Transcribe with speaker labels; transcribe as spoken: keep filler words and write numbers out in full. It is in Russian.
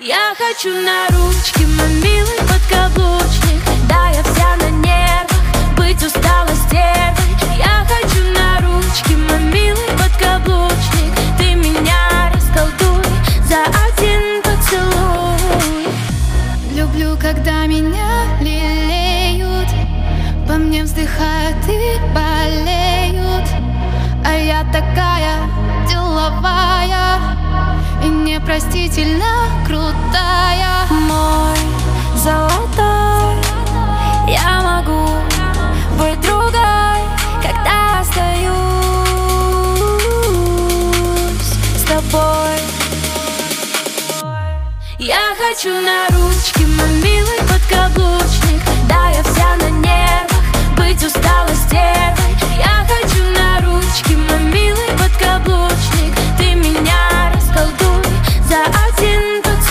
Speaker 1: Я хочу на ручки, мой милый подкаблучник. Да, я вся на нервах, быть устала стервой. Я хочу на ручки, мой милый подкаблучник. Ты меня расколдуй за один поцелуй.
Speaker 2: Люблю, когда меня лелеют, по мне вздыхают и болеют. А я такая деловая и непростительно крутая.
Speaker 1: Мой золотой, я могу быть другой, когда остаюсь с тобой. Я хочу на ручки, мой милый подкаблучник. Да, я вся на нервах, быть устала стервой.